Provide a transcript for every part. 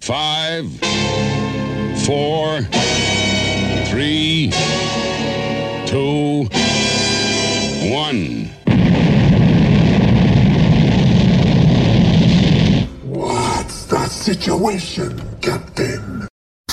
5, 4, 3, 2, 1. What's the situation, Captain?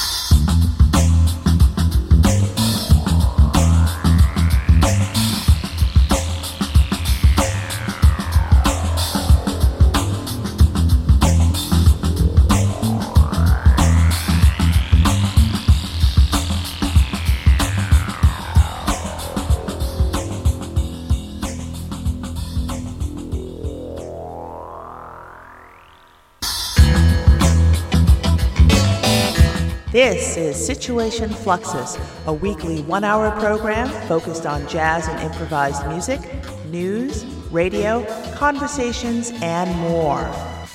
This is Situation Fluxus, a weekly one-hour program focused on jazz and improvised music, news, radio, conversations, and more.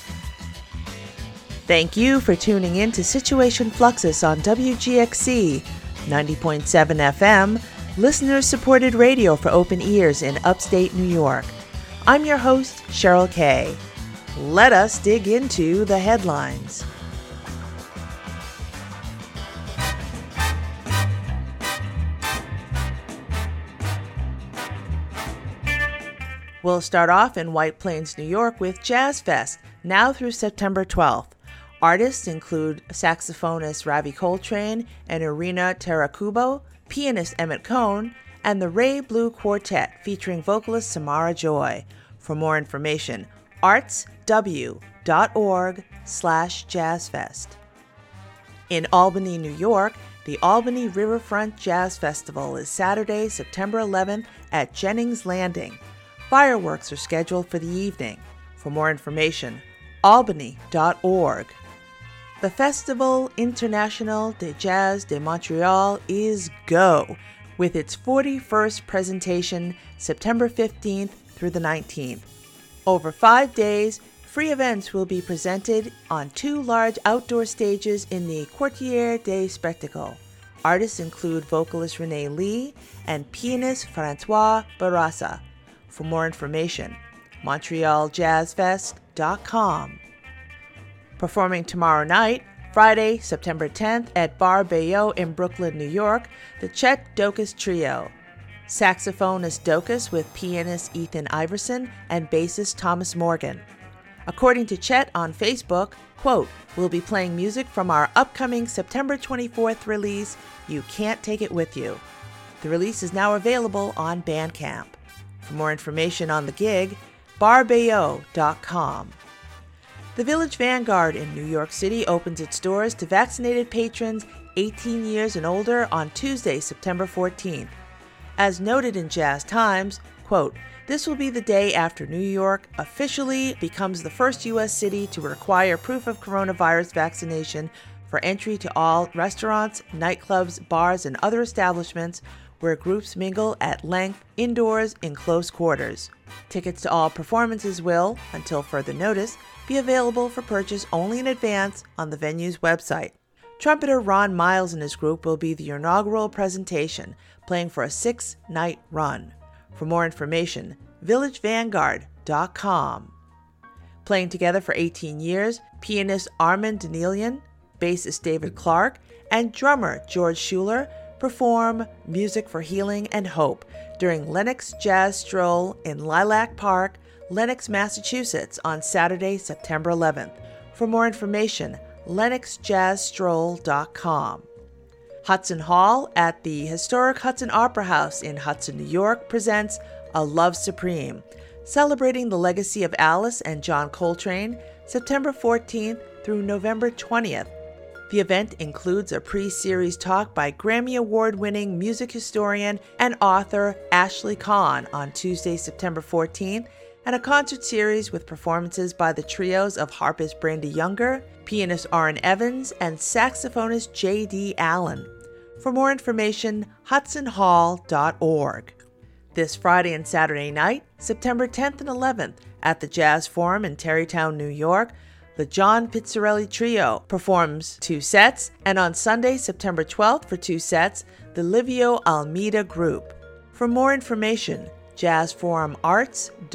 Thank you for tuning in to Situation Fluxus on WGXC 90.7 FM, listener-supported radio for open ears in upstate New York. I'm your host, Cheryl Kay. Let us dig into the headlines. We'll start off in White Plains, New York with Jazz Fest, now through September 12th. Artists include saxophonist Ravi Coltrane and Irina Tarakubo, pianist Emmett Cohn, and the Ray Blue Quartet featuring vocalist Samara Joy. For more information, artsw.org/jazzfest. In Albany, New York, the Albany Riverfront Jazz Festival is Saturday, September 11th at Jennings Landing. Fireworks are scheduled for the evening. For more information, albany.org. The Festival International de Jazz de Montreal is go, with its 41st presentation September 15th through the 19th. Over 5 days, free events will be presented on 2 large outdoor stages in the Quartier des Spectacles. Artists include vocalist Renee Lee and pianist Francois Barassa. For more information, montrealjazzfest.com. Performing tomorrow night, Friday, September 10th at Bar Bayou in Brooklyn, New York, the Chet Dokas Trio. Saxophonist Dokas with pianist Ethan Iverson and bassist Thomas Morgan. According to Chet on Facebook, quote, "We'll be playing music from our upcoming September 24th release, You Can't Take It With You." The release is now available on Bandcamp. For more information on the gig, barbayou.com. The Village Vanguard in New York City opens its doors to vaccinated patrons 18 years and older on Tuesday, September 14th. As noted in Jazz Times, quote, "This will be the day after New York officially becomes the first U.S. city to require proof of coronavirus vaccination for entry to all restaurants, nightclubs, bars, and other establishments where groups mingle at length indoors in close quarters. Tickets to all performances will, until further notice, be available for purchase only in advance on the venue's website. Trumpeter Ron Miles and his group will be the inaugural presentation, playing for a 6-night run. For more information, villagevanguard.com. Playing together for 18 years, pianist Armand Danilian, bassist David Clark, and drummer George Schuler perform Music for Healing and Hope during Lenox Jazz Stroll in Lilac Park, Lenox, Massachusetts on Saturday, September 11th. For more information, lenoxjazzstroll.com. Hudson Hall at the historic Hudson Opera House in Hudson, New York presents A Love Supreme, celebrating the legacy of Alice and John Coltrane, September 14th through November 20th. The event includes a pre-series talk by Grammy Award-winning music historian and author Ashley Kahn on Tuesday, September 14th, and a concert series with performances by the trios of harpist Brandy Younger, pianist Aaron Evans, and saxophonist J.D. Allen. For more information, hudsonhall.org. This Friday and Saturday night, September 10th and 11th, at the Jazz Forum in Tarrytown, New York, the John Pizzarelli Trio performs 2 sets, and on Sunday, September 12th for 2 sets, the Livio Almeida Group. For more information,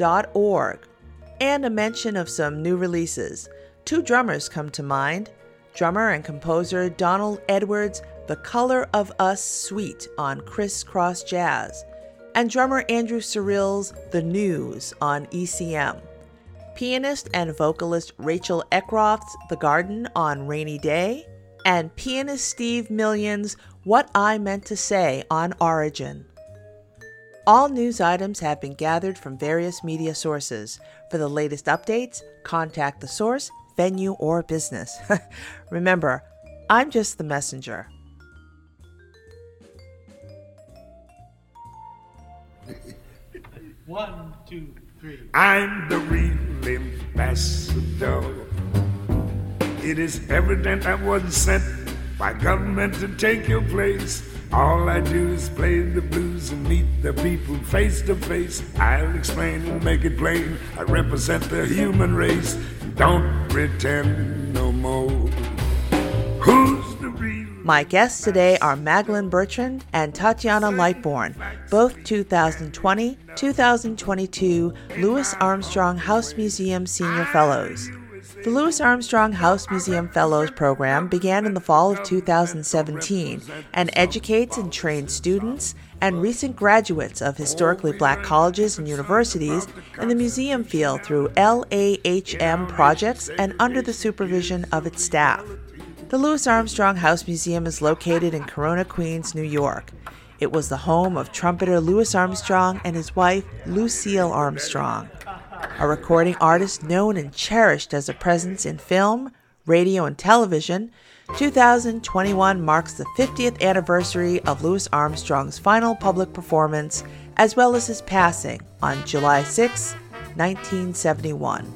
jazzforumarts.org. And a mention of some new releases. 2 drummers come to mind. drummer and composer Donald Edwards' The Color of Us Suite on Criss Cross Jazz, and drummer Andrew Cyril's The News on ECM. Pianist and vocalist Rachel Eckroft's The Garden on Rainy Day, and pianist Steve Million's What I Meant to Say on Origin. All news items have been gathered from various media sources. For the latest updates, contact the source, venue, or business. Remember, I'm just the messenger. One, two, three. I'm the real ambassador. It is evident I wasn't sent by government to take your place. All I do is play the blues and meet the people face to face. I'll explain and make it plain. I represent the human race. Don't pretend no more. Who's the real? My guests today are Magdalene Bertrand and Tatiana Lightbourne, both 2020-2022 Louis Armstrong House Museum Senior Fellows. The Louis Armstrong House Museum Fellows program began in the fall of 2017 and educates and trains students and recent graduates of historically black colleges and universities in the museum field through LAHM projects and under the supervision of its staff. The Louis Armstrong House Museum is located in Corona, Queens, New York. It was the home of trumpeter Louis Armstrong and his wife, Lucille Armstrong, a recording artist known and cherished as a presence in film, radio, and television. 2021 marks the 50th anniversary of Louis Armstrong's final public performance, as well as his passing on July 6, 1971.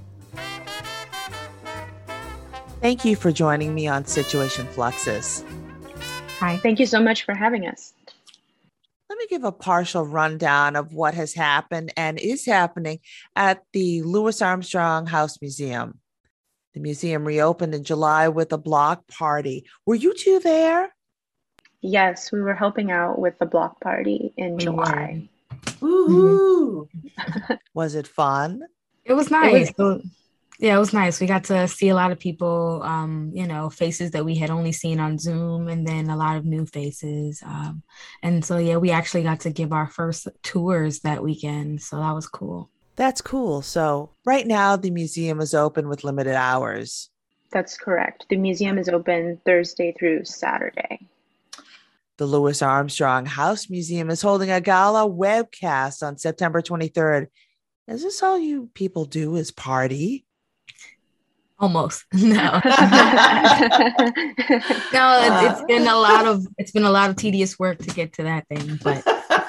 Thank you for joining me on Situation Fluxus. Hi, thank you so much for having us. Let me give a partial rundown of what has happened and is happening at the Louis Armstrong House Museum. The museum reopened in July with a block party. Were you two there? Yes, we were helping out with the block party in July. Woohoo! Was it fun? It was nice. Yeah, it was nice. We got to see a lot of people, faces that we had only seen on Zoom, and then a lot of new faces. And so, yeah, we actually got to give our first tours that weekend. So that was cool. That's cool. So right now, the museum is open with limited hours. That's correct. The museum is open Thursday through Saturday. The Louis Armstrong House Museum is holding a gala webcast on September 23rd. Is this all you people do is party? Almost. No. It's been a lot of tedious work to get to that thing, but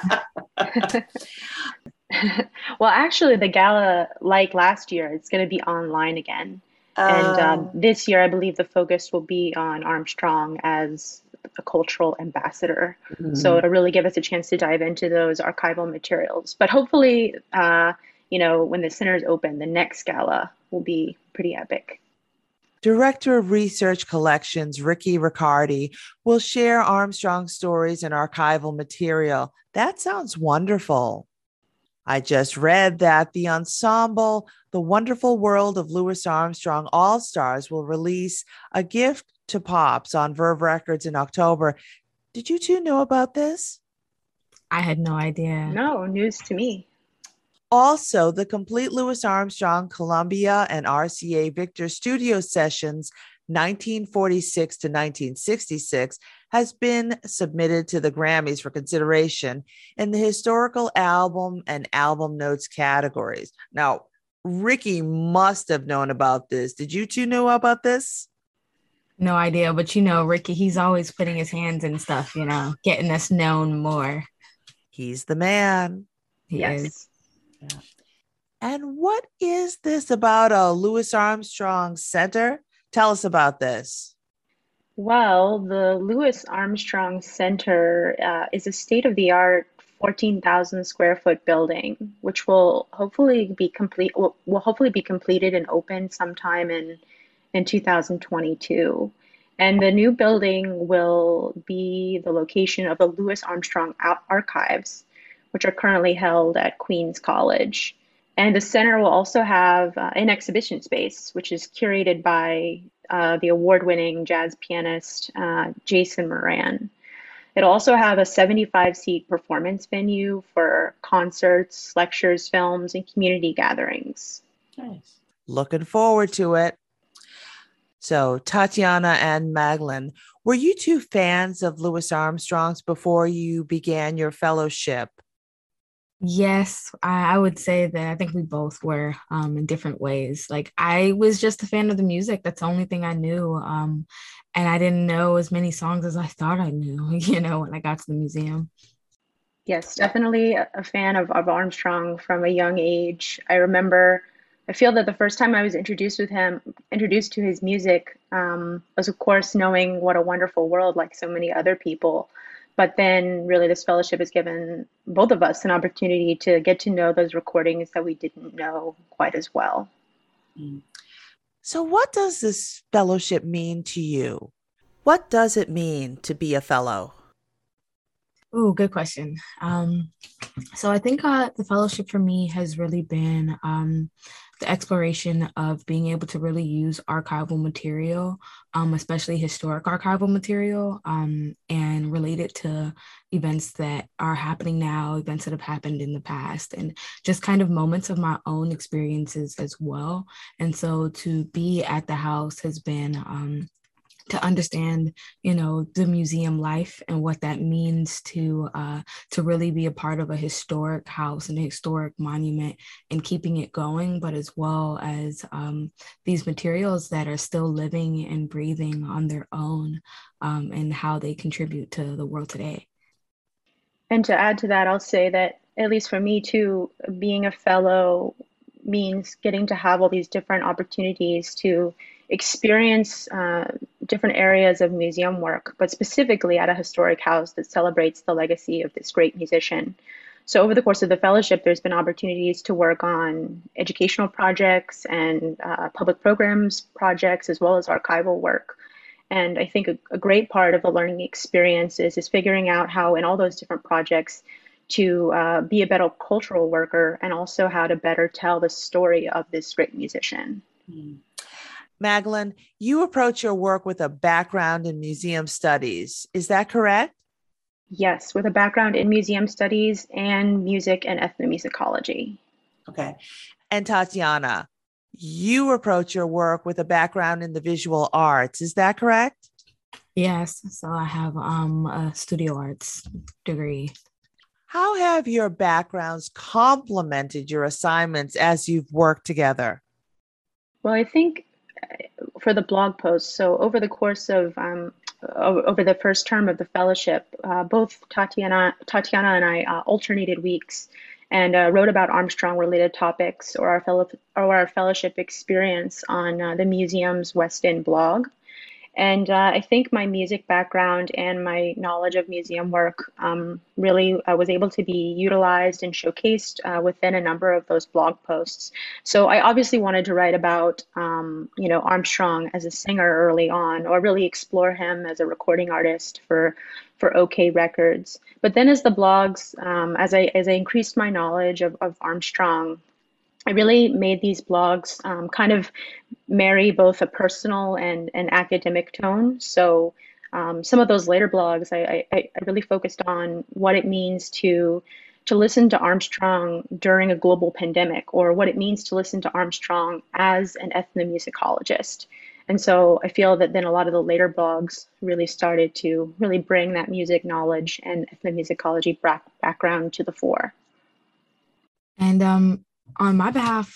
well, actually the gala, like last year, it's going to be online again. And this year, I believe the focus will be on Armstrong as a cultural ambassador. Mm-hmm. So it'll really give us a chance to dive into those archival materials. But hopefully, when the center is open, the next gala will be pretty epic. Director of Research Collections, Ricky Riccardi, will share Armstrong stories and archival material. That sounds wonderful. I just read that the ensemble, The Wonderful World of Louis Armstrong All-Stars, will release A Gift to Pops on Verve Records in October. Did you two know about this? I had no idea. No, news to me. Also, the complete Louis Armstrong, Columbia, and RCA Victor studio sessions 1946 to 1966 has been submitted to the Grammys for consideration in the historical album and album notes categories. Now, Ricky must have known about this. Did you two know about this? No idea, but Ricky, he's always putting his hands in stuff, getting us known more. He's the man. He is. Yeah. And what is this about a Louis Armstrong Center? Tell us about this. Well, the Louis Armstrong Center is a state-of-the-art 14,000 square foot building, which will hopefully be completed and open sometime in 2022. And the new building will be the location of the Louis Armstrong archives, which are currently held at Queens College. And the center will also have an exhibition space, which is curated by the award-winning jazz pianist Jason Moran. It'll also have a 75-seat performance venue for concerts, lectures, films, and community gatherings. Nice. Looking forward to it. So, Tatiana and Magdalene, were you two fans of Louis Armstrong's before you began your fellowship? Yes, I would say that I think we both were in different ways. Like I was just a fan of the music. That's the only thing I knew. And I didn't know as many songs as I thought I knew, when I got to the museum. Yes, definitely a fan of Armstrong from a young age. I feel that the first time I was introduced to his music, was of course knowing What a Wonderful World, like so many other people. But then really this fellowship has given both of us an opportunity to get to know those recordings that we didn't know quite as well. So what does this fellowship mean to you? What does it mean to be a fellow? Oh, good question. So I think the fellowship for me has really been the exploration of being able to really use archival material, especially historic archival material, and relate it to events that are happening now, events that have happened in the past, and just kind of moments of my own experiences as well. And so to be at the house has been to understand, the museum life and what that means to really be a part of a historic house and a historic monument and keeping it going, but as well as these materials that are still living and breathing on their own, and how they contribute to the world today. And to add to that, I'll say that, at least for me too, being a fellow means getting to have all these different opportunities to experience different areas of museum work, but specifically at a historic house that celebrates the legacy of this great musician. So over the course of the fellowship, there's been opportunities to work on educational projects and public programs projects, as well as archival work. And I think a great part of the learning experience is figuring out how in all those different projects to be a better cultural worker and also how to better tell the story of this great musician. Magdalene, you approach your work with a background in museum studies. Is that correct? Yes, with a background in museum studies and music and ethnomusicology. Okay. And Tatiana, you approach your work with a background in the visual arts. Is that correct? Yes. So I have a studio arts degree. How have your backgrounds complemented your assignments as you've worked together? Well, I think for the blog post, so over the course of over the first term of the fellowship, both Tatiana and I alternated weeks and wrote about Armstrong related topics or our fellowship experience on the museum's West End blog. And I think my music background and my knowledge of museum work really was able to be utilized and showcased within a number of those blog posts. So I obviously wanted to write about, Armstrong as a singer early on, or really explore him as a recording artist for OK Records. But then as the blogs, as I increased my knowledge of Armstrong, I really made these blogs kind of marry both a personal and an academic tone. So some of those later blogs, I really focused on what it means to listen to Armstrong during a global pandemic, or what it means to listen to Armstrong as an ethnomusicologist. And so I feel that then a lot of the later blogs really started to really bring that music knowledge and ethnomusicology background to the fore. And on my behalf,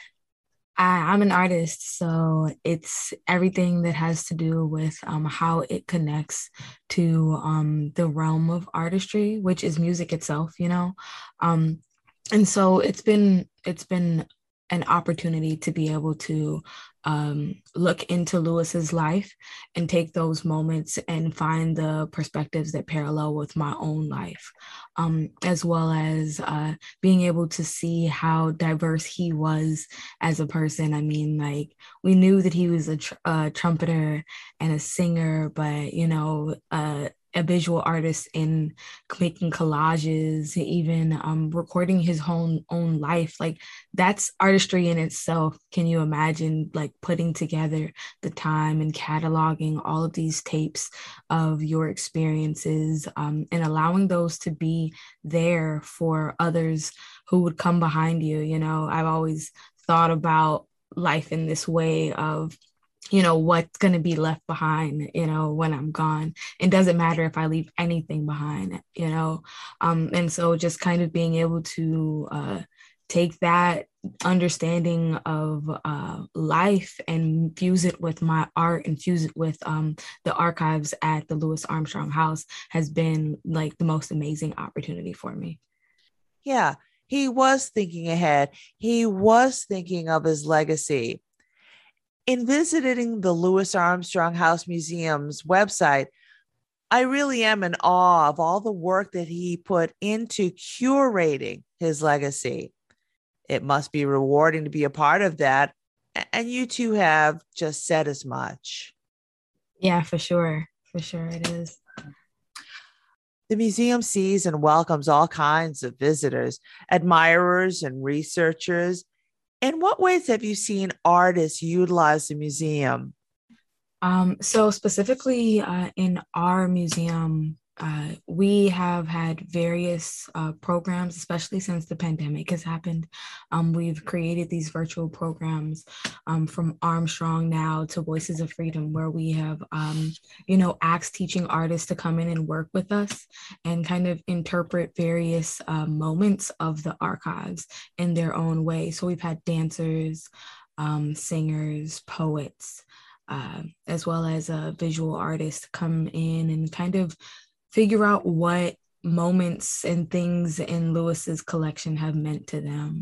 I'm an artist, so it's everything that has to do with how it connects to the realm of artistry, which is music itself, and so it's been an opportunity to be able to look into Louis's life and take those moments and find the perspectives that parallel with my own life, as well as being able to see how diverse he was as a person. I mean, we knew that he was a trumpeter and a singer, but, a visual artist in making collages, even recording his own life. Like that's artistry in itself. Can you imagine like putting together the time and cataloging all of these tapes of your experiences, and allowing those to be there for others who would come behind you? You know, I've always thought about life in this way of, you know, what's going to be left behind, you know, when I'm gone. It doesn't matter if I leave anything behind, you know. And so just kind of being able to take that understanding of life and fuse it with my art and fuse it with the archives at the Louis Armstrong House has been like the most amazing opportunity for me. Yeah, he was thinking ahead. He was thinking of his legacy. In visiting the Louis Armstrong House Museum's website, I really am in awe of all the work that he put into curating his legacy. It must be rewarding to be a part of that. And you two have just said as much. Yeah, for sure. For sure it is. The museum sees and welcomes all kinds of visitors, admirers, and researchers. In what ways have you seen artists utilize the museum? So specifically in our museum, we have had various programs, especially since the pandemic has happened. We've created these virtual programs from Armstrong Now to Voices of Freedom, where we have, you know, asked teaching artists to come in and work with us and kind of interpret various moments of the archives in their own way. So we've had dancers, singers, poets, as well as visual artists come in and kind of figure out what moments and things in Louis's collection have meant to them.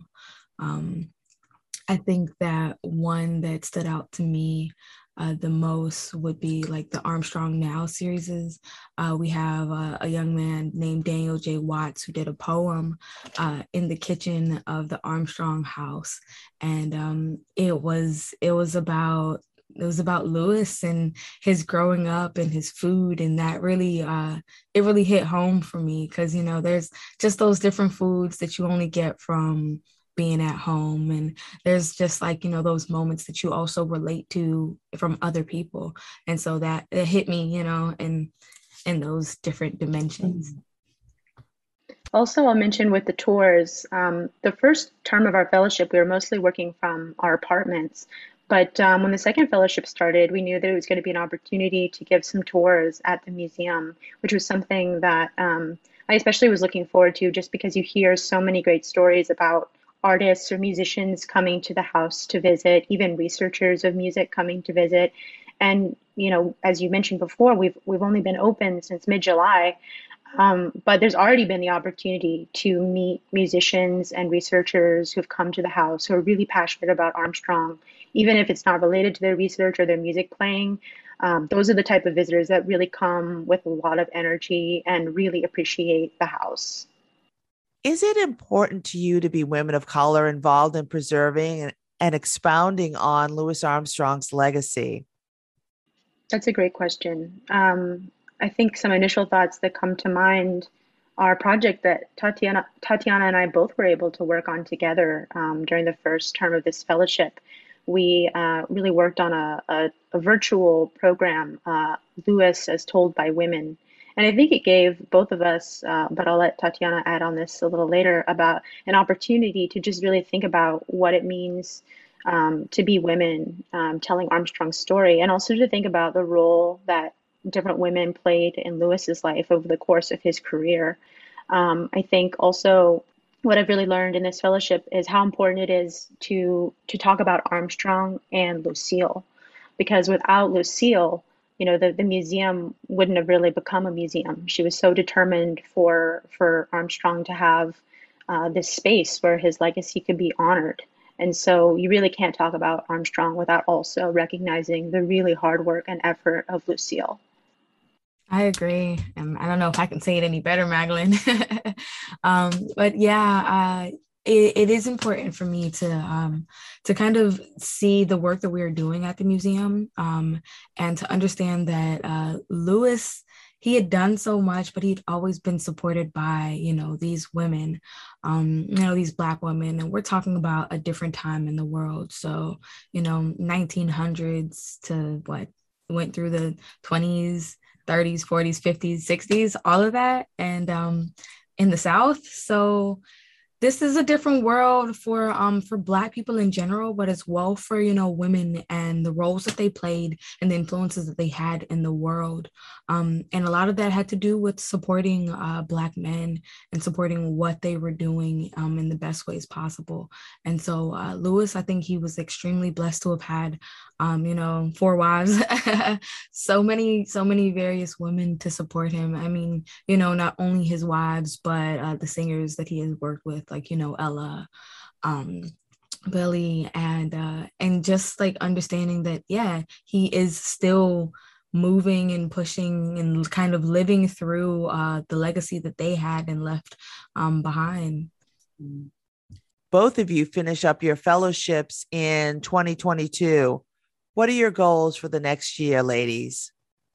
I think that one that stood out to me the most would be like the Armstrong Now series. We have a young man named Daniel J. Watts who did a poem in the kitchen of the Armstrong house. And it was about Louis and his growing up and his food. And that really, it really hit home for me because, you know, there's just those different foods that you only get from being at home. And there's just like, you know, those moments that you also relate to from other people. And so that it hit me, you know, in those different dimensions. Also, I'll mention with the tours, the first term of our fellowship, we were mostly working from our apartments. But when the second fellowship started, we knew that it was going to be an opportunity to give some tours at the museum, which was something that I especially was looking forward to, just because you hear so many great stories about artists or musicians coming to the house to visit, even researchers of music coming to visit. And, you know, as you mentioned before, we've only been open since mid-July. But there's already been the opportunity to meet musicians and researchers who've come to the house who are really passionate about Armstrong, even if it's not related to their research or their music playing. Those are the type of visitors that really come with a lot of energy and really appreciate the house. Is it important to you to be women of color involved in preserving and expounding on Louis Armstrong's legacy? That's a great question. I think some initial thoughts that come to mind are a project that Tatiana and I both were able to work on together during the first term of this fellowship. We really worked on a virtual program, Louis as Told by Women. And I think it gave both of us, but I'll let Tatiana add on this a little later, about an opportunity to just really think about what it means to be women telling Armstrong's story, and also to think about the role that different women played in Louis's life over the course of his career. I think also what I've really learned in this fellowship is how important it is to talk about Armstrong and Lucille, because without Lucille, you know, the museum wouldn't have really become a museum. She was so determined for Armstrong to have this space where his legacy could be honored. And so you really can't talk about Armstrong without also recognizing the really hard work and effort of Lucille. I agree. And I don't know if I can say it any better, Magdalene. But yeah, it is important for me to kind of see the work that we are doing at the museum, and to understand that Louis, he had done so much, but he'd always been supported by, these women, these Black women. And we're talking about a different time in the world. So, 1900s to what went through the 20s, 30s, 40s, 50s, 60s, all of that. And in the South. So this is a different world for Black people in general, but as well for, women and the roles that they played and the influences that they had in the world. And a lot of that had to do with supporting Black men and supporting what they were doing in the best ways possible. And so Louis, I think he was extremely blessed to have had, 4 wives, so many various women to support him. I mean, not only his wives, but the singers that he has worked with, like, Ella, Billy, and just like understanding that, yeah, he is still moving and pushing and kind of living through the legacy that they had and left behind. Both of you finish up your fellowships in 2022. What are your goals for the next year, ladies?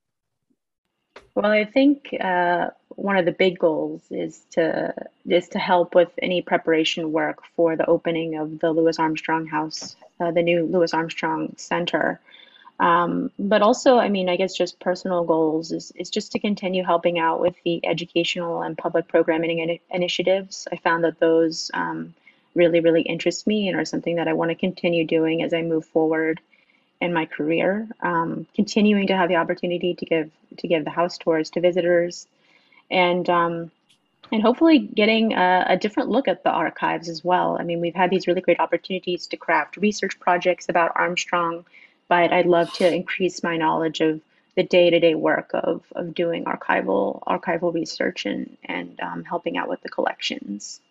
Well, I think one of the big goals is to help with any preparation work for the opening of the Louis Armstrong House, the new Louis Armstrong Center. But also, I mean, I guess just personal goals is just to continue helping out with the educational and public programming initiatives. I found that those really, really interest me and are something that I want to continue doing as I move forward in my career. Continuing to have the opportunity to give the house tours to visitors, and hopefully getting a different look at the archives as well. I mean, we've had these really great opportunities to craft research projects about Armstrong, but I'd love to increase my knowledge of the day-to-day work of doing archival research and helping out with the collections.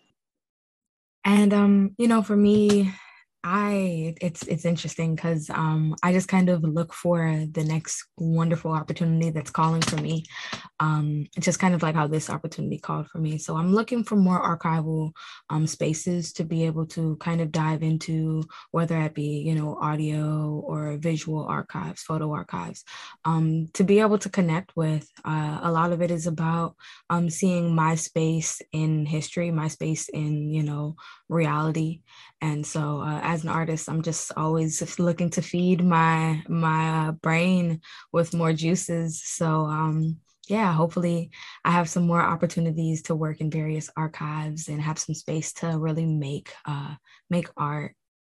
And for me, it's interesting because I just kind of look for the next wonderful opportunity that's calling for me. It's just kind of like how this opportunity called for me. So I'm looking for more archival spaces to be able to kind of dive into, whether it be, audio or visual archives, photo archives, to be able to connect with. A lot of it is about seeing my space in history, my space in, reality. And so as an artist, I'm just always just looking to feed my brain with more juices. So yeah, hopefully I have some more opportunities to work in various archives and have some space to really make art.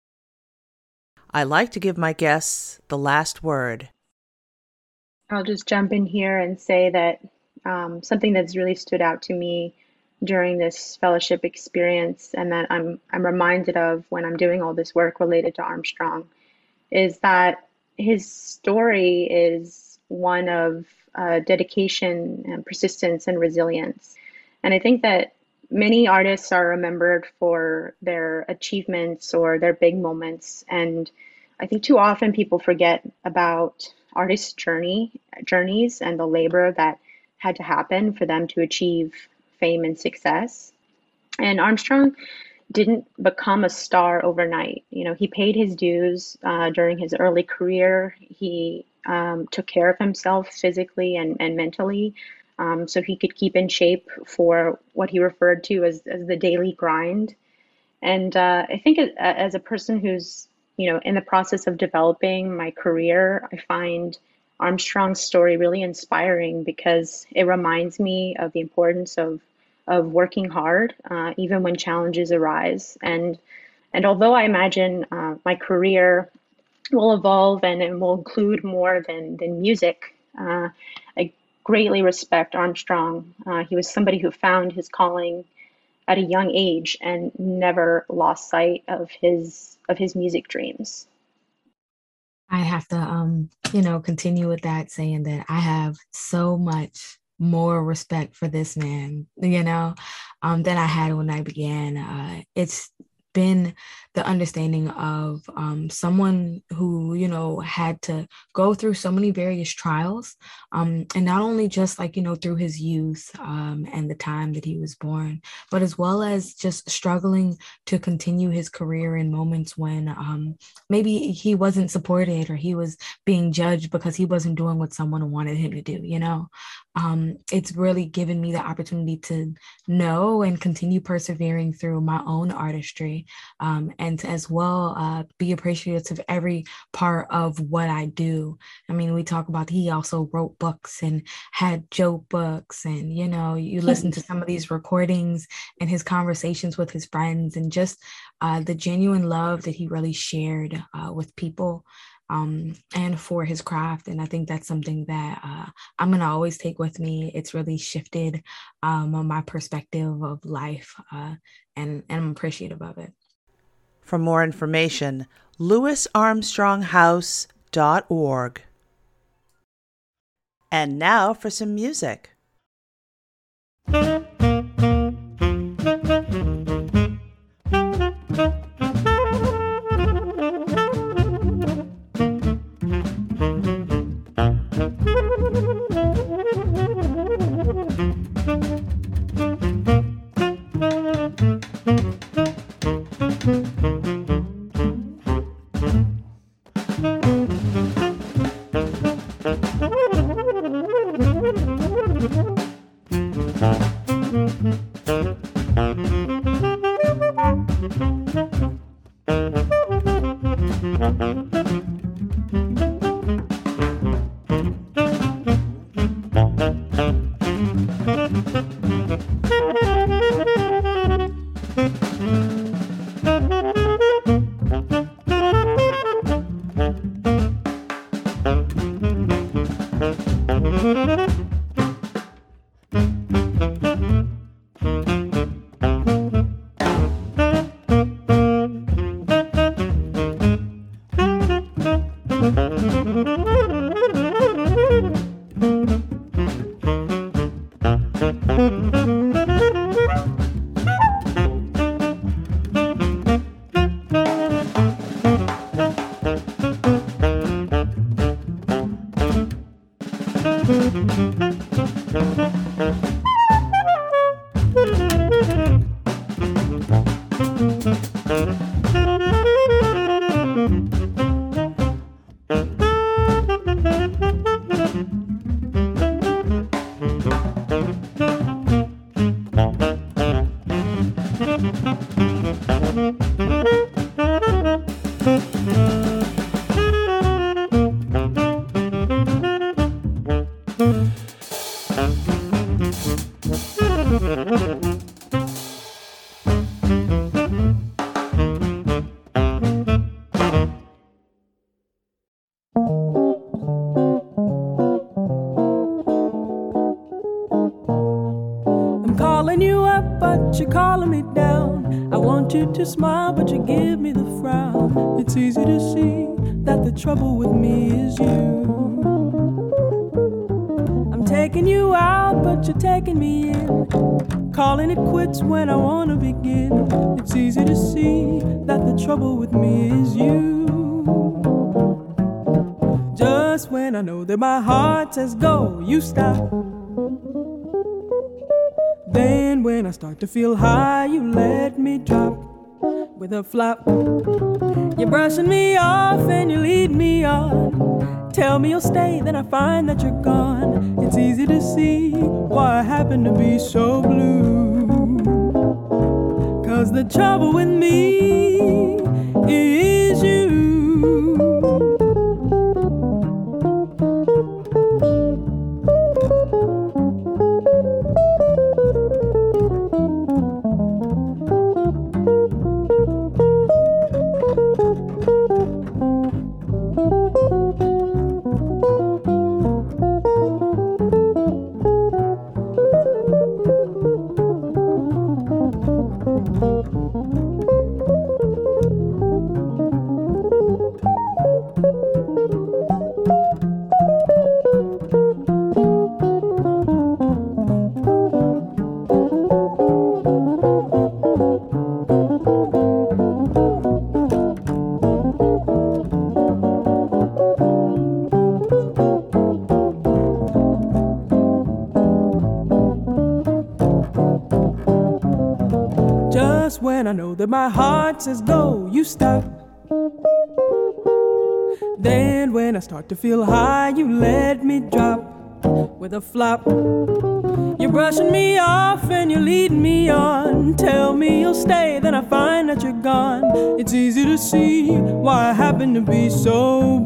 I like to give my guests the last word. I'll just jump in here and say that something that's really stood out to me during this fellowship experience, and that I'm reminded of when I'm doing all this work related to Armstrong, is that his story is one of dedication and persistence and resilience. And I think that many artists are remembered for their achievements or their big moments, and I think too often people forget about artists' journeys and the labor that had to happen for them to achieve fame and success. And Armstrong didn't become a star overnight. He paid his dues during his early career. He took care of himself physically and mentally, so he could keep in shape for what he referred to as the daily grind. And I think as a person who's in the process of developing my career, I find Armstrong's story really inspiring because it reminds me of the importance of working hard, even when challenges arise. And although I imagine my career will evolve and it will include more than music, I greatly respect Armstrong. He was somebody who found his calling at a young age and never lost sight of his music dreams. I have to, continue with that, saying that I have so much more respect for this man, than I had when I began. It's been the understanding of someone who, you know, had to go through so many various trials, and not only just like, you know, through his youth and the time that he was born, but as well as just struggling to continue his career in moments when maybe he wasn't supported, or he was being judged because he wasn't doing what someone wanted him to do, you know. It's really given me the opportunity to know and continue persevering through my own artistry, and to as well be appreciative of every part of what I do. I mean, we talk about he also wrote books and had joke books, and, you know, you listen to some of these recordings and his conversations with his friends, and just the genuine love that he really shared with people and for his craft. And I think that's something that I'm going to always take with me. It's really shifted my perspective of life, and I'm appreciative of it. For more information, louisarmstronghouse.org. And now for some music. You're calling me down. I want you to smile, but you give me the frown. It's easy to see that the trouble with me is you. I'm taking you out, but you're taking me in. Calling it quits when I want to begin. It's easy to see that the trouble with me is you. Just when I know that my heart says go, you stop. Then when I start to feel high, you let me drop with a flop. You're brushing me off and you lead me on. Tell me you'll stay, then I find that you're gone. It's easy to see why I happen to be so blue. 'Cause the trouble with me is you. just when I know that my heart says go, you stop. Then when I start to feel high, you let me drop with a flop. You're brushing me off and you're leading me on. Tell me you'll stay, then I find that you're gone. It's easy to see why I happen to be so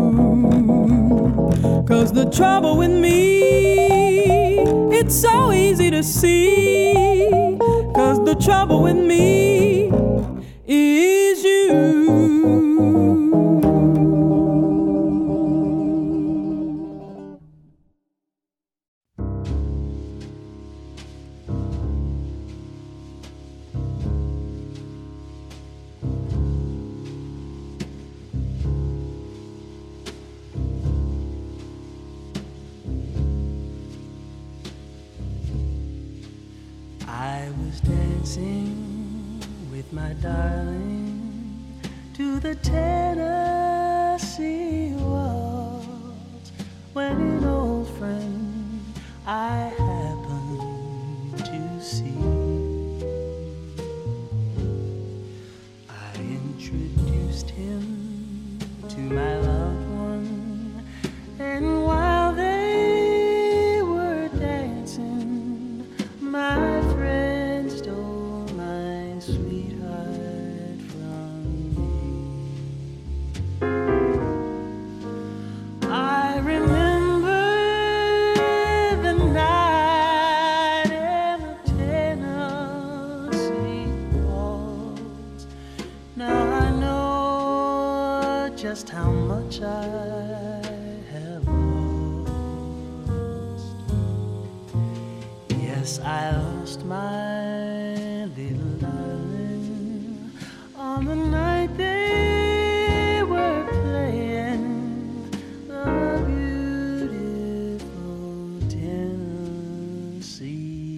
blue. 'Cause the trouble with me, it's so easy to see. 'Cause the trouble with me is you. I was dancing with my darling to the Tennessee waltz when an old friend I happened to see. I introduced him to my loved one, and while they were dancing, my friend stole my sweetheart from me. I remember the night in the Tennessee waltz. Now I know just how much I have lost. Yes, I lost my little darling on the night they were playing the beautiful Tennessee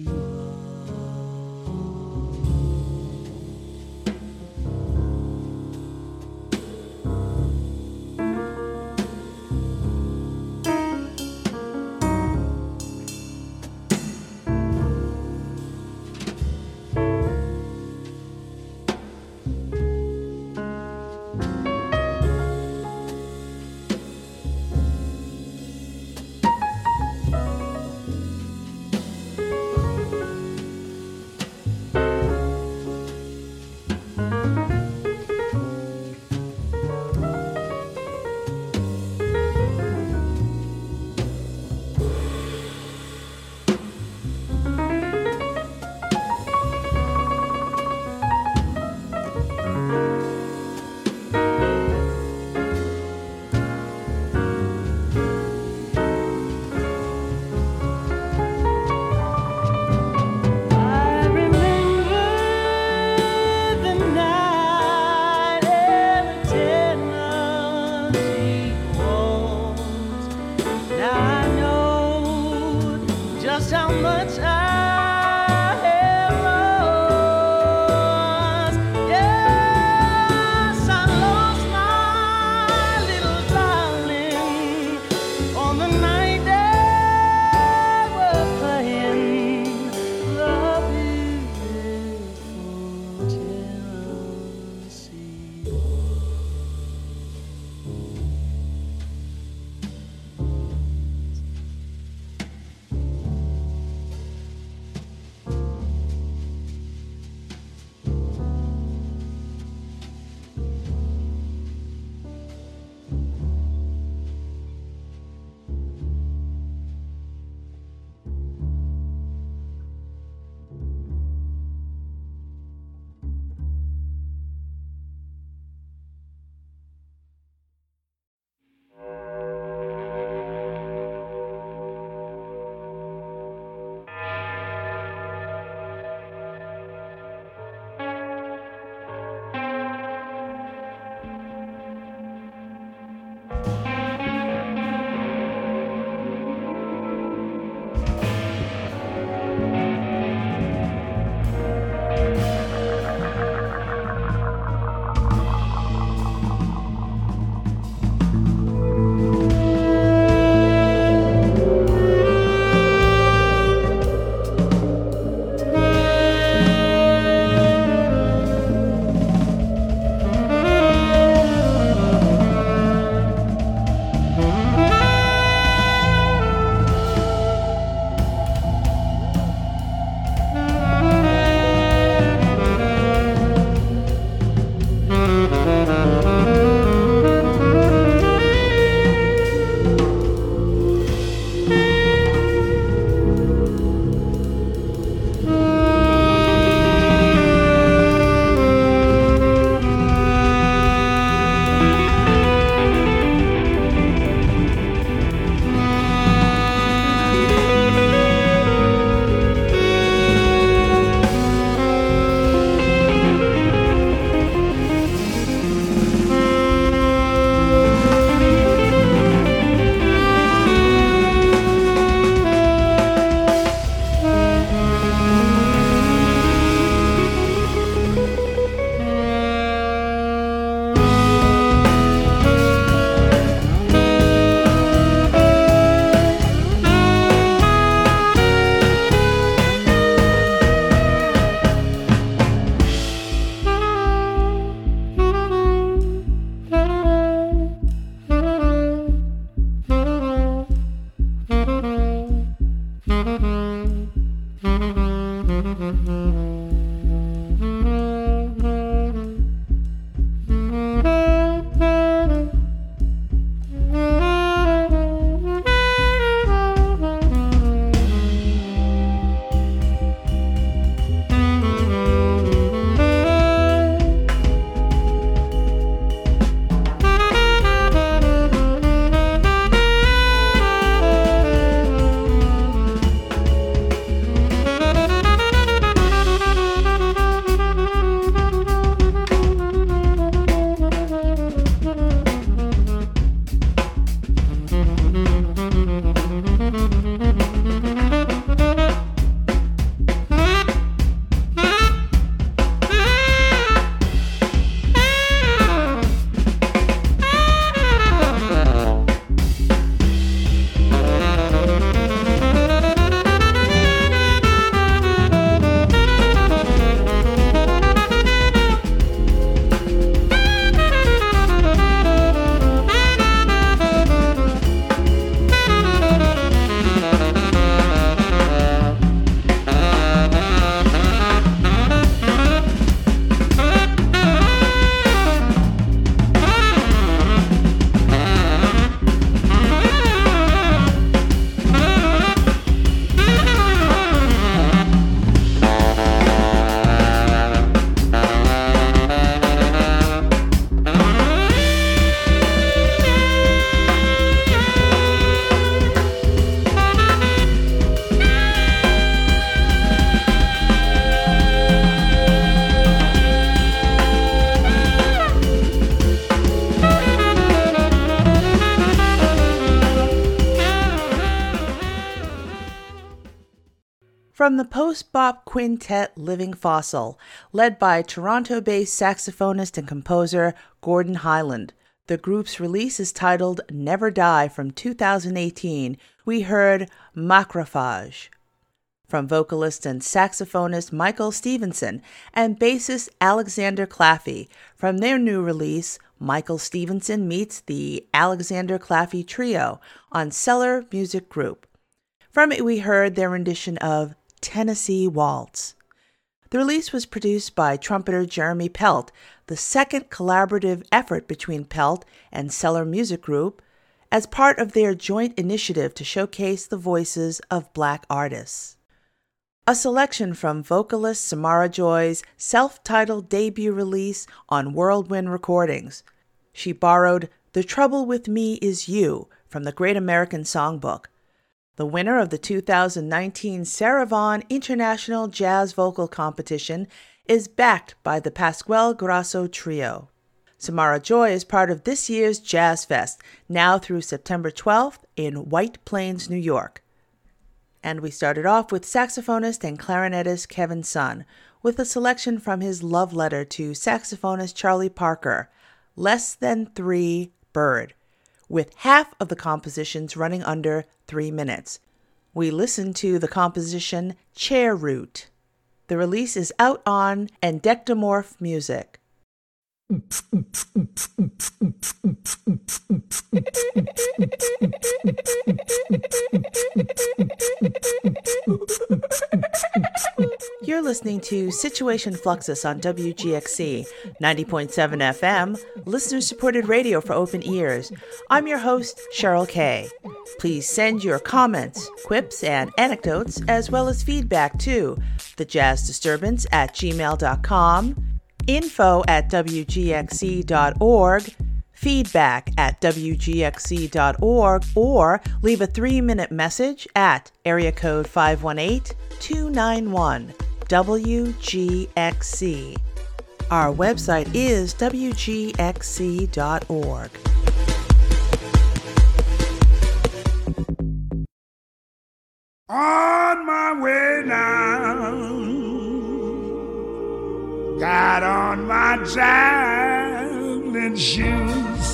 From the post-bop quintet Living Fossil, led by Toronto-based saxophonist and composer Gordon Highland. The group's release is titled Never Die from 2018. We heard Macrophage. From vocalist and saxophonist Michael Stevenson and bassist Alexander Claffey. From their new release, Michael Stevenson meets the Alexander Claffey Trio on Cellar Music Group. From it we heard their rendition of Tennessee Waltz. The release was produced by trumpeter Jeremy Pelt, the second collaborative effort between Pelt and Cellar Music Group, as part of their joint initiative to showcase the voices of Black artists. A selection from vocalist Samara Joy's self-titled debut release on Whirlwind Recordings. She borrowed The Trouble With Me Is You from the Great American Songbook. The winner of the 2019 Sarah Vaughan International Jazz Vocal Competition is backed by the Pasquale Grasso Trio. Samara Joy is part of this year's Jazz Fest, now through September 12th in White Plains, New York. And we started off with saxophonist and clarinetist Kevin Sun, with a selection from his love letter to saxophonist Charlie Parker, Less Than 3 Bird, with half of the compositions running under 3 minutes. We listened to the composition Chair Root. The release is out on Endectomorph Music. You're listening to Situation Fluxus on WGXC 90.7 FM, listener-supported radio for open ears. I'm your host, Cheryl Kay. Please send your comments, quips, and anecdotes, as well as feedback to thejazzdisturbance@gmail.com, info@wgxc.org, feedback@wgxc.org, or leave a 3-minute message at area code 518-291-WGXC. Our website is wgxc.org. On my way now, got on my traveling shoes.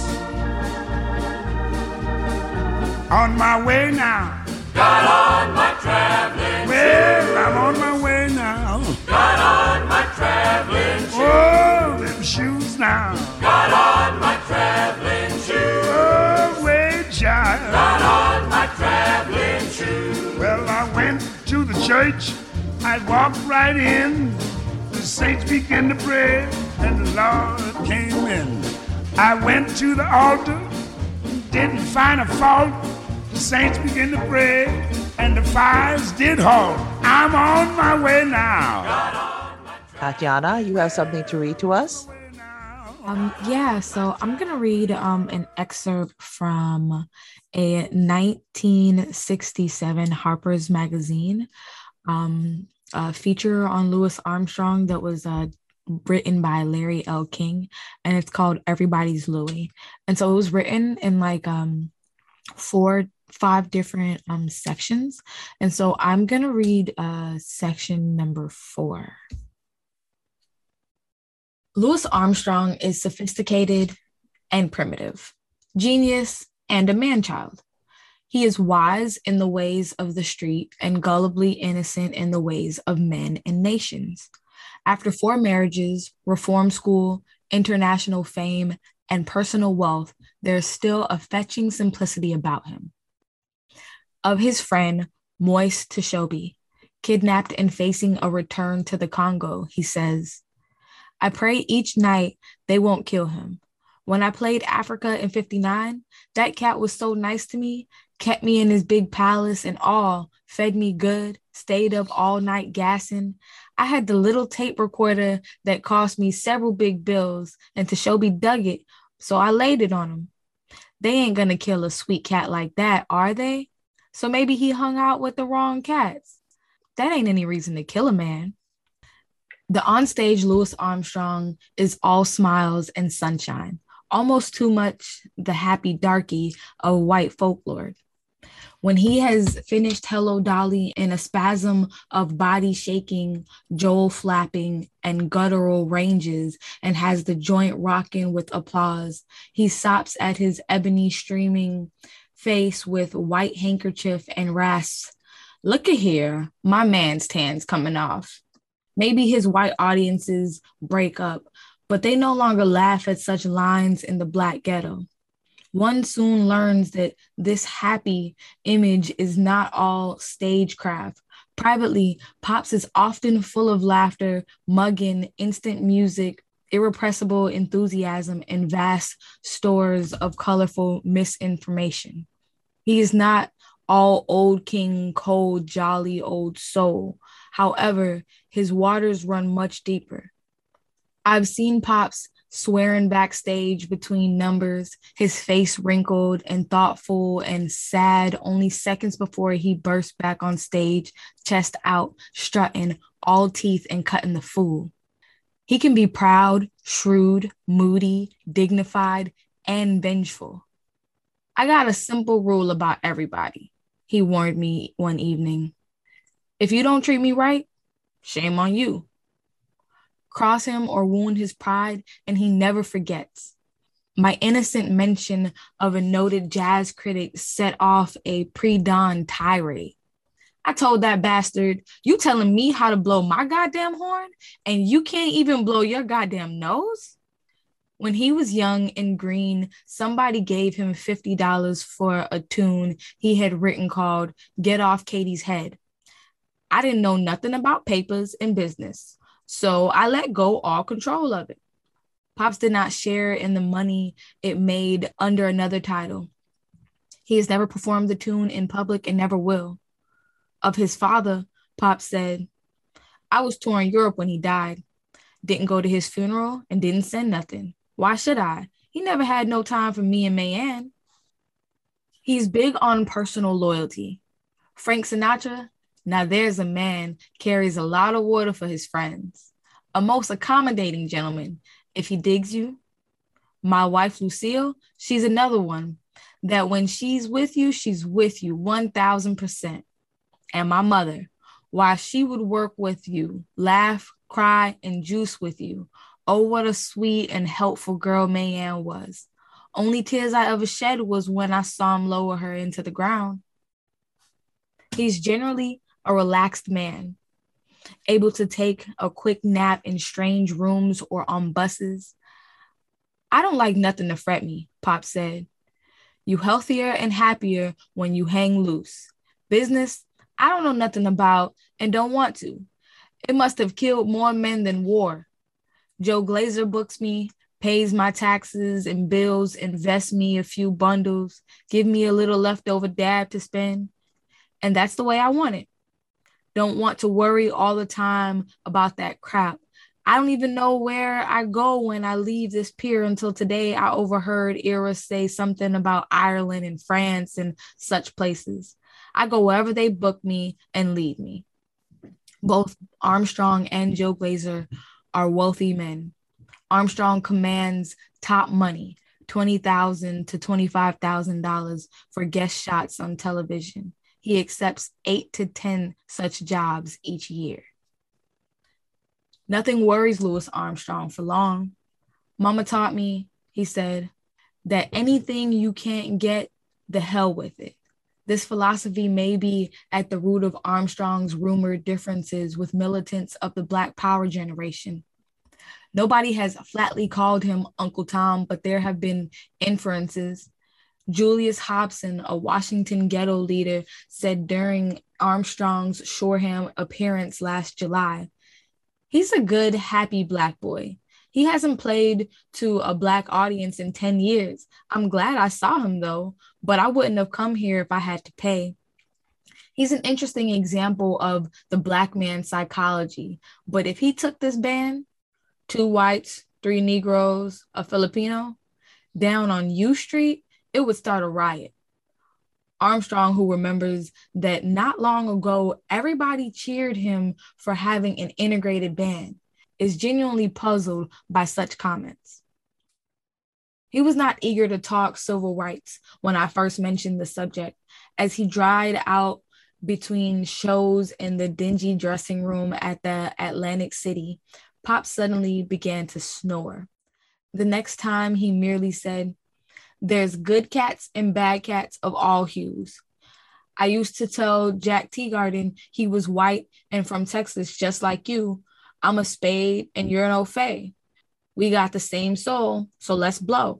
On my way now, got on my traveling well, I'm on my way now. Got on my traveling shoes. Oh, them shoes now. Got on my traveling shoes. Oh, way child. Got on my traveling shoes. Well, I went to the church. I walked right in. The saints began to pray, and the Lord came in. I went to the altar, didn't find a fault. The saints began to pray, and the fires did halt. I'm on my way now. Tatiana, you have something to read to us? So I'm going to read an excerpt from a 1967 Harper's Magazine feature on Louis Armstrong that was written by Larry L. King, and it's called Everybody's Louie. And so it was written in like 4-5 different sections. And so I'm going to read section number 4. Louis Armstrong is sophisticated and primitive, genius and a man-child. He is wise in the ways of the street and gullibly innocent in the ways of men and nations. After 4 marriages, reform school, international fame, and personal wealth, there is still a fetching simplicity about him. Of his friend, Moise Tshobi, kidnapped and facing a return to the Congo, he says, I pray each night they won't kill him. When I played Africa in 59, that cat was so nice to me, kept me in his big palace and all, fed me good, stayed up all night gassing. I had the little tape recorder that cost me several big bills, and Tshobi dug it, so I laid it on him. They ain't gonna kill a sweet cat like that, are they? So maybe he hung out with the wrong cats. That ain't any reason to kill a man. The onstage Louis Armstrong is all smiles and sunshine, almost too much the happy darky of white folklore. When he has finished Hello Dolly in a spasm of body shaking, Joel flapping, and guttural ranges and has the joint rocking with applause, he sops at his ebony streaming face with white handkerchief and rasps, "Look at here, my man's tan's coming off." Maybe his white audiences break up, but they no longer laugh at such lines in the Black ghetto. One soon learns that this happy image is not all stagecraft. Privately, Pops is often full of laughter, mugging, instant music, irrepressible enthusiasm, and vast stores of colorful misinformation. He is not all old king, cold, jolly old soul. However, his waters run much deeper. I've seen Pops swearing backstage between numbers, his face wrinkled and thoughtful and sad only seconds before he bursts back on stage, chest out, strutting, all teeth and cutting the fool. He can be proud, shrewd, moody, dignified, and vengeful. "I got a simple rule about everybody," he warned me one evening. "If you don't treat me right, shame on you." Cross him or wound his pride, and he never forgets. My innocent mention of a noted jazz critic set off a pre-dawn tirade. I told that bastard, "You telling me how to blow my goddamn horn, and you can't even blow your goddamn nose?" When he was young and green, somebody gave him $50 for a tune he had written called "Get Off Katie's Head." I didn't know nothing about papers and business, so I let go all control of it. Pops did not share in the money it made under another title. He has never performed the tune in public and never will. Of his father, Pops said, "I was touring Europe when he died. Didn't go to his funeral and didn't send nothing. Why should I? He never had no time for me and Mayanne." He's big on personal loyalty. Frank Sinatra, now there's a man, carries a lot of water for his friends. A most accommodating gentleman, if he digs you. My wife, Lucille, she's another one, that when she's with you 1,000%. And my mother, why, she would work with you, laugh, cry, and juice with you. Oh, what a sweet and helpful girl Mayanne was. Only tears I ever shed was when I saw him lower her into the ground. He's generally a relaxed man, able to take a quick nap in strange rooms or on buses. "I don't like nothing to fret me," Pop said. "You healthier and happier when you hang loose. Business, I don't know nothing about and don't want to. It must have killed more men than war. Joe Glazer books me, pays my taxes and bills, invests me a few bundles, give me a little leftover dab to spend. And that's the way I want it. Don't want to worry all the time about that crap. I don't even know where I go when I leave this pier until today I overheard Ira say something about Ireland and France and such places. I go wherever they book me and lead me." Both Armstrong and Joe Glazer are wealthy men. Armstrong commands top money, $20,000 to $25,000 for guest shots on television. He accepts 8 to 10 such jobs each year. "Nothing worries Louis Armstrong for long. Mama taught me," he said, "that anything you can't get, the hell with it." This philosophy may be at the root of Armstrong's rumored differences with militants of the Black Power generation. Nobody has flatly called him Uncle Tom, but there have been inferences. Julius Hobson, a Washington ghetto leader, said during Armstrong's Shoreham appearance last July, "He's a good, happy Black boy. He hasn't played to a Black audience in 10 years. I'm glad I saw him, though, but I wouldn't have come here if I had to pay." He's an interesting example of the Black man's psychology, but if he took this band, 2 whites, 3 Negroes, a Filipino, down on U Street, it would start a riot. Armstrong, who remembers that not long ago, everybody cheered him for having an integrated band, is genuinely puzzled by such comments. He was not eager to talk civil rights when I first mentioned the subject, As he dried out between shows in the dingy dressing room at the Atlantic City, Pop suddenly began to snore. The next time he merely said, "There's good cats and bad cats of all hues. I used to tell Jack Teagarden he was white and from Texas just like you. I'm a Spade and you're an O'Fay. We got the same soul, so let's blow."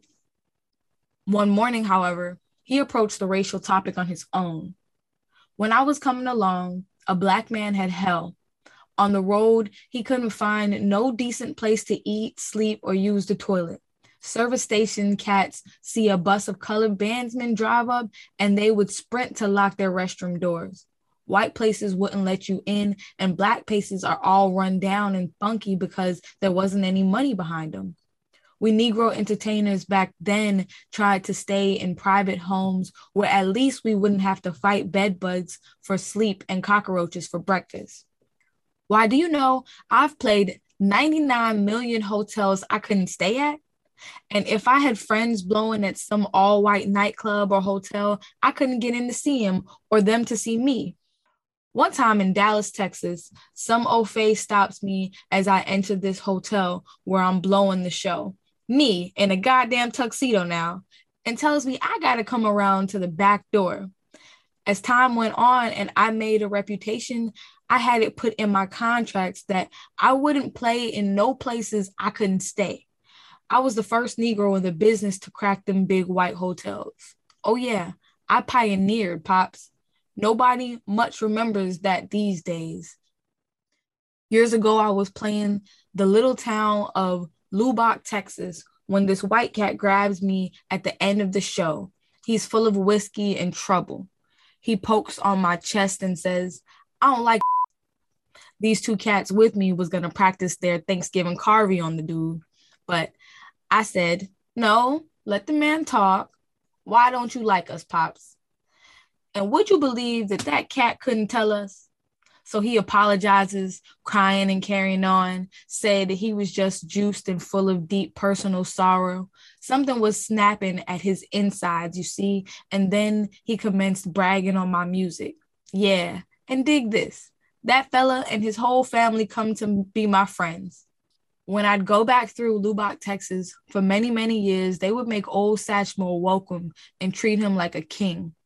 One morning, however, he approached the racial topic on his own. "When I was coming along, a black man had hell. On the road, he couldn't find no decent place to eat, sleep, or use the toilet. Service station cats see a bus of colored bandsmen drive up, and they would sprint to lock their restroom doors. White places wouldn't let you in, and black places are all run down and funky because there wasn't any money behind them. We Negro entertainers back then tried to stay in private homes where at least we wouldn't have to fight bedbugs for sleep and cockroaches for breakfast. Why, do you know I've played 99 million hotels I couldn't stay at? And if I had friends blowing at some all-white nightclub or hotel, I couldn't get in to see them or them to see me. One time in Dallas, Texas, some O'Fay stops me as I enter this hotel where I'm blowing the show. Me in a goddamn tuxedo now, and tells me I got to come around to the back door. As time went on and I made a reputation, I had it put in my contracts that I wouldn't play in no places I couldn't stay. I was the first Negro in the business to crack them big white hotels. Oh yeah, I pioneered, Pops. Nobody much remembers that these days. Years ago, I was playing the little town of Lubbock, Texas, when this white cat grabs me at the end of the show. He's full of whiskey and trouble. He pokes on my chest and says, "I don't like." These two cats with me was going to practice their Thanksgiving carvy on the dude. But I said, "No, let the man talk. Why don't you like us, Pops?" And would you believe that that cat couldn't tell us? So he apologizes, crying and carrying on, said that he was just juiced and full of deep personal sorrow. Something was snapping at his insides, you see, and then he commenced bragging on my music. Yeah, and dig this. That fella and his whole family come to be my friends. When I'd go back through Lubbock, Texas, for many, many years, they would make old Satchmo welcome and treat him like a king.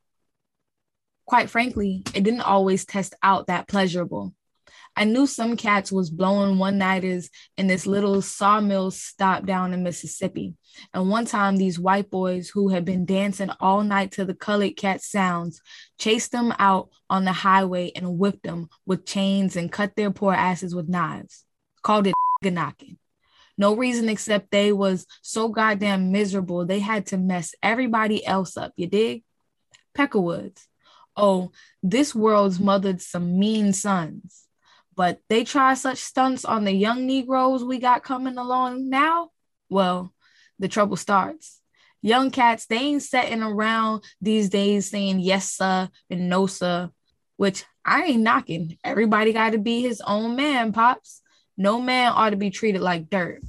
Quite frankly, it didn't always test out that pleasurable. I knew some cats was blowing one-nighters in this little sawmill stop down in Mississippi. And one time, these white boys who had been dancing all night to the colored cat sounds chased them out on the highway and whipped them with chains and cut their poor asses with knives. Called it knocking. No reason except they was so goddamn miserable they had to mess everybody else up, you dig? Peckerwoods. Oh, this world's mothered some mean sons. But they try such stunts on the young Negroes we got coming along now? Well, the trouble starts. Young cats, they ain't sitting around these days saying yes, sir, and no, sir, which I ain't knocking. Everybody got to be his own man, Pops. No man ought to be treated like dirt.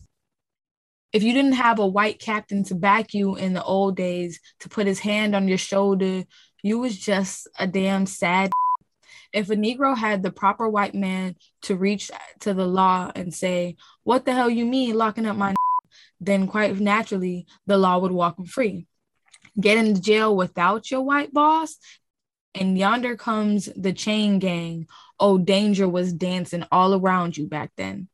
If you didn't have a white captain to back you in the old days, to put his hand on your shoulder, you was just a damn sad. If a Negro had the proper white man to reach to the law and say, "What the hell you mean locking up my," then quite naturally, the law would walk him free. Get into jail without your white boss, and yonder comes the chain gang. Oh, danger was dancing all around you back then.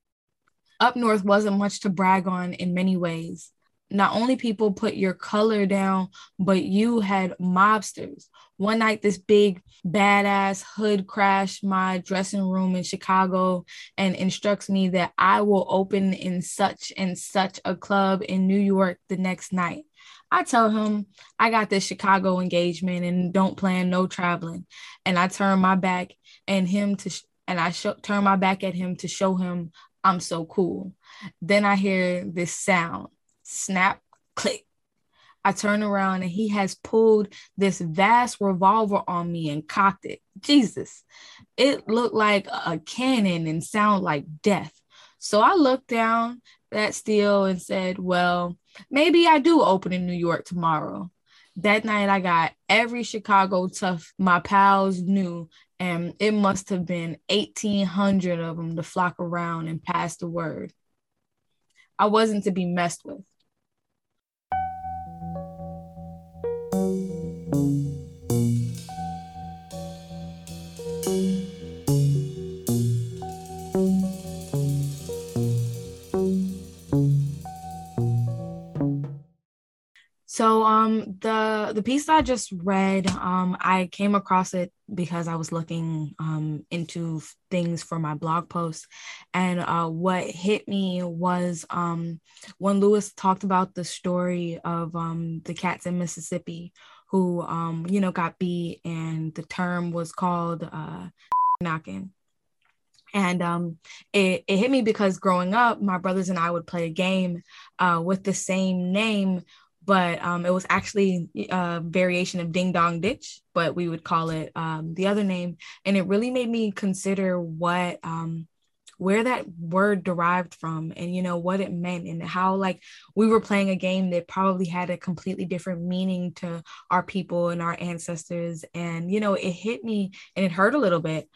Up north wasn't much to brag on in many ways. Not only people put your color down, but you had mobsters. One night, this big badass hood crashed my dressing room in Chicago and instructs me that I will open in such and such a club in New York the next night. I tell him I got this Chicago engagement and don't plan no traveling. And I turn my back and turn my back at him to show him I'm so cool. Then I hear this sound. Snap, click. I turn around and he has pulled this vast revolver on me and cocked it. Jesus, it looked like a cannon and sound like death. So I looked down that steel and said, well, maybe I do open in New York tomorrow. That night I got every Chicago tough my pals knew, and it must have been 1,800 of them to flock around and pass the word. I wasn't to be messed with. So the piece that I just read, I came across it because I was looking into things for my blog post, and what hit me was when Lewis talked about the story of the cats in Mississippi who got beat, and the term was called knocking. And it hit me because growing up, my brothers and I would play a game with the same name, but it was actually a variation of Ding Dong Ditch, but we would call it the other name. And it really made me consider where that word derived from, and what it meant, and how like we were playing a game that probably had a completely different meaning to our people and our ancestors. And it hit me and it hurt a little bit.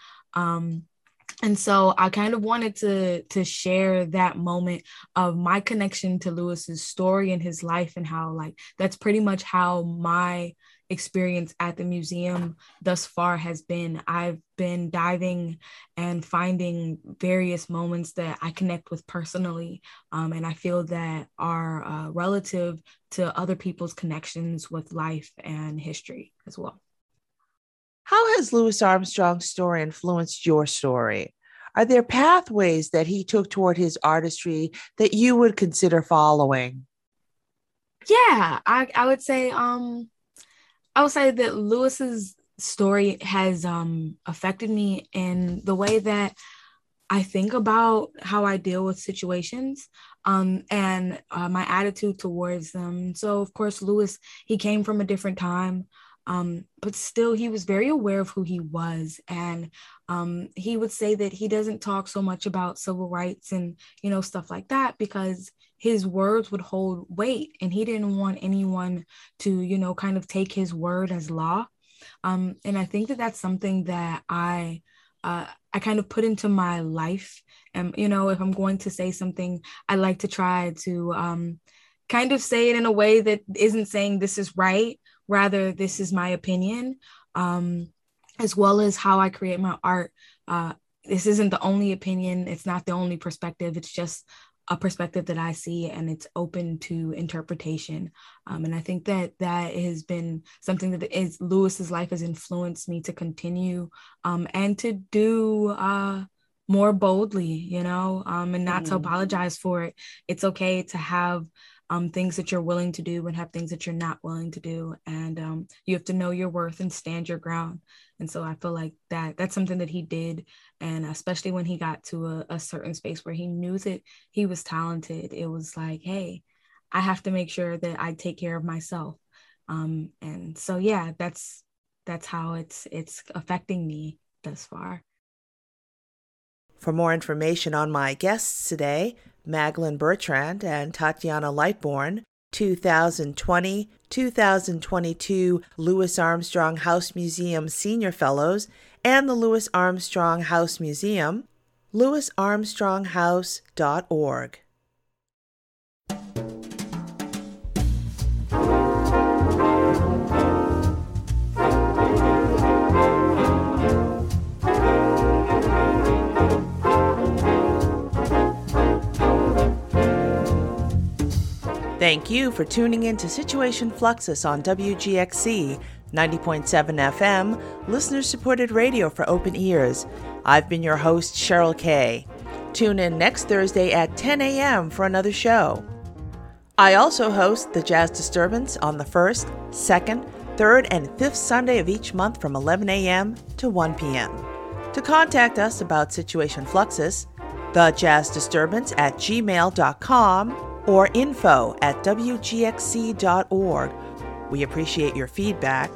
And so I kind of wanted to share that moment of my connection to Lewis's story and his life, and how like that's pretty much how my experience at the museum thus far has been. I've been diving and finding various moments that I connect with personally, and I feel that are relative to other people's connections with life and history as well. How has Louis Armstrong's story influenced your story? Are there pathways that he took toward his artistry that you would consider following? Yeah, I would say that Lewis's story has affected me in the way that I think about how I deal with situations and my attitude towards them. So, of course, Lewis, he came from a different time. But still, he was very aware of who he was. And he would say that he doesn't talk so much about civil rights and, stuff like that, because his words would hold weight, and he didn't want anyone to, kind of take his word as law. And I think that that's something that I kind of put into my life. And, if I'm going to say something, I like to try to kind of say it in a way that isn't saying this is right. Rather, this is my opinion, as well as how I create my art. This isn't the only opinion. It's not the only perspective. It's just a perspective that I see, and it's open to interpretation. And I think that has been something that Lewis's life has influenced me to continue and to do more boldly, and not to apologize for it. It's okay to have things that you're willing to do and have things that you're not willing to do. And you have to know your worth and stand your ground. And so I feel like that's something that he did. And especially when he got to a certain space where he knew that he was talented, it was like, hey, I have to make sure that I take care of myself. And so, yeah, that's how it's affecting me thus far. For more information on my guests today, Magdalene Bertrand and Tatiana Lightbourne, 2020-2022 Louis Armstrong House Museum Senior Fellows, and the Louis Armstrong House Museum, louisarmstronghouse.org. Thank you for tuning in to Situation Fluxus on WGXC 90.7 FM, listener-supported radio for open ears. I've been your host, Cheryl Kay. Tune in next Thursday at 10 a.m. for another show. I also host the Jazz Disturbance on the 1st, 2nd, 3rd, and 5th Sunday of each month from 11 a.m. to 1 p.m. To contact us about Situation Fluxus, thejazzdisturbance@gmail.com or info@wgxc.org. We appreciate your feedback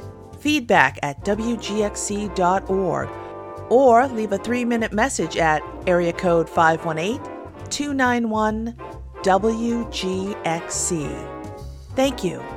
at-wgxc.org, or leave a 3-minute message at area code 518-291-WGXC. Thank you.